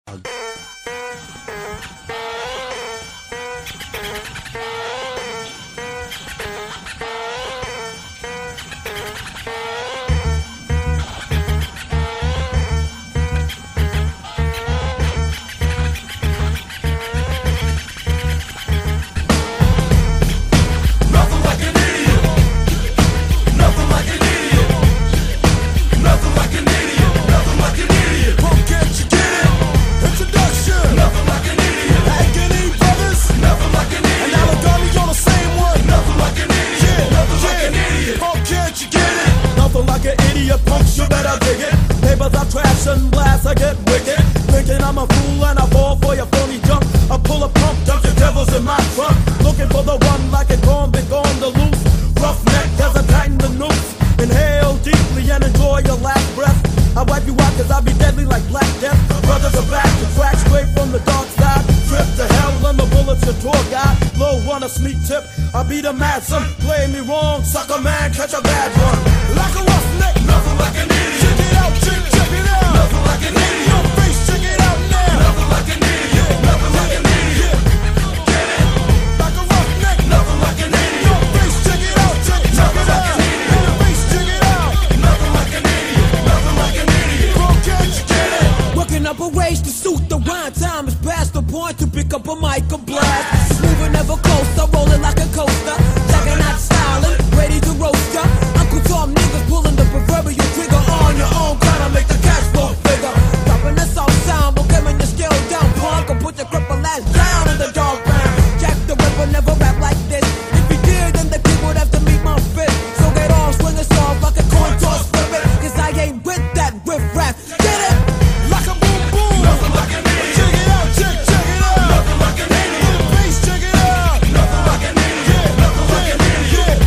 And blast, I get wicked. Thinking I'm a fool and I fall for your phony junk. I pull a pump, dump your devils in my trunk. Looking for the one like a convict on the loose. Roughneck as I tighten the noose. Inhale deeply and enjoy your last breath. I wipe you out cause I be deadly like Black Death. Brothers are back to crack straight from the dark side. Trip to hell and the bullets your tour guide. Low on a sneak tip, I be the mad son. Play me wrong, sucker man, catch a bad one. Like a roughneck, nothing like an idiot. Check it out, check it out. Nothing like an idiot. Your face, check it out now. Nothing like an idiot. Nothing like an idiot. Get it? Like a roughneck. Nothing like an idiot. Your face, check it out. Check it out. Your face, check it out. Nothing like an idiot. Nothing like an idiot. Bro, can't you get it? Working up a ways to suit the rhyme. Time is past the point to pick up a mic and blast. Moving ever closer, rolling like a coaster. Checking out styling, ready to roast ya. Uncle Tom niggas pulling the proverbial trigger on your own. Trying to make the cash flow bigger. Dropping the soft sound, but giving your skill down. Punk and put your cripple ass down in the dog pound. Jack the Ripper never rap like this. If he did, then the kid would have to meet my fist. So get off, swing us off like a coin toss spirit. Cause I ain't with that riff rap. Get it? Like a boom boom. Nothing like an idiot. Check it out, check it out. Nothing like an idiot. Your face, check it out. Nothing like an idiot. Nothing like an idiot.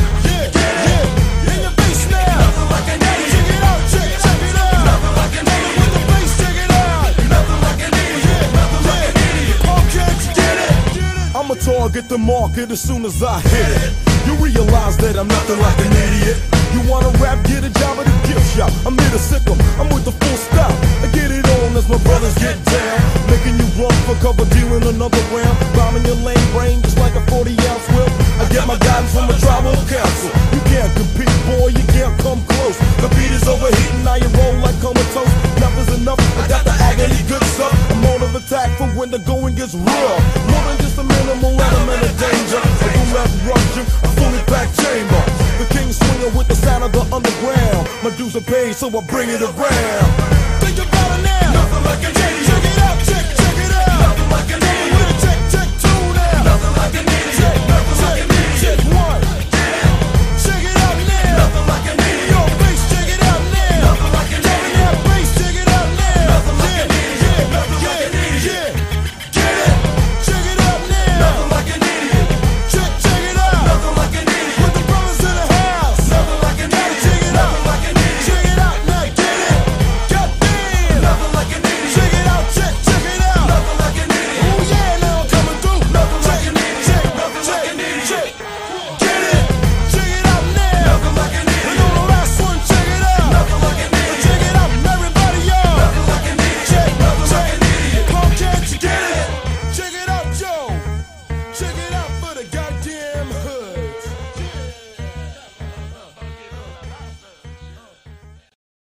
In your face now. Nothing like an idiot. Check it out, check it out. Nothing like an idiot. With the face, check it out. Nothing like an idiot. Nothing like an idiot. Oh, can't you get it? I'ma target the market as soon as I hit it. You realize that I'm nothing like an idiot. You wanna rap, get a job at a gift shop. I'm here to sick 'em, I'm with the full stop. I get it on as my brothers get down. Making you run for cover, dealing another round. Bombing your lame brain just like a 40-ounce whip. I get my guidance from a tribal council. You can't compete, boy, you can't come close. The beat is overheating, now you roll like comatose. Enough is enough, I got the agony good stuff. I'm on of attack for when the going gets real. More than just a minimal element of danger. I do not rush you, a fully packed chamber. The king swinger with the sound of the underground. My dues are paid, so I bring it around.